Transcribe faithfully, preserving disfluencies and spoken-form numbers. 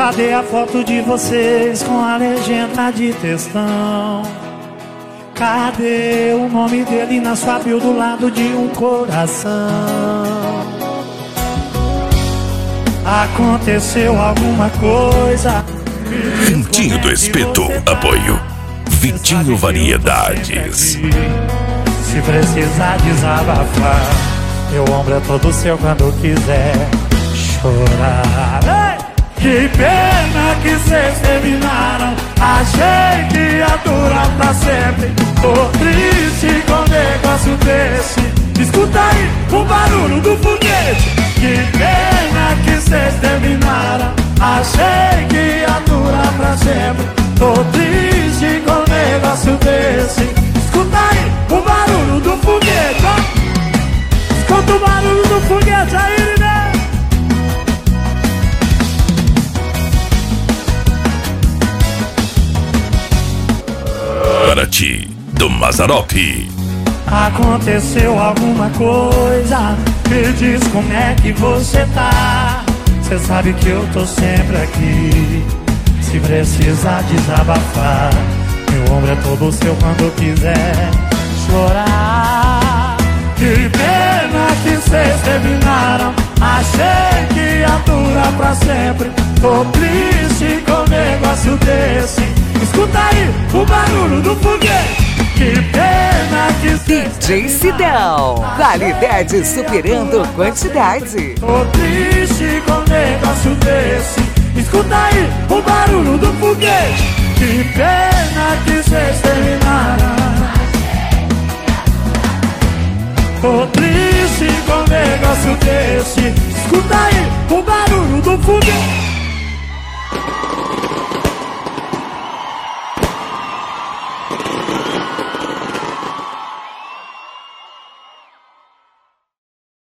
Cadê a foto de vocês com a legenda de textão? Cadê o nome dele na sua bio do lado de um coração? Aconteceu alguma coisa? Vitinho do Espeto, apoio Vitinho Variedades. Se precisar desabafar, meu ombro é todo seu quando quiser chorar. Ei! Que pena que cês terminaram, achei que ia durar pra sempre. Tô triste com um negócio desse. Escuta aí o barulho do foguete. Que pena que cês terminaram, achei que ia durar pra sempre. Tô triste com um negócio desse. Escuta aí o barulho do foguete, ó. Escuta o barulho do foguete aí, né? Paraty, do Mazzaropi. Aconteceu alguma coisa? Me diz como é que você tá. Cê sabe que eu tô sempre aqui. Se precisar desabafar, meu ombro é todo seu quando quiser chorar. Que pena que cês terminaram, achei que ia durar pra sempre. Tô triste com um negócio desse. Escuta aí o barulho do foguete. Que pena que D J Sidão, qualidade superando quantidade. tô triste com um negócio desse. Escuta aí o barulho do foguete. Que pena que cês terminaram. Tô triste com um negócio desse. Escuta aí o barulho do foguete.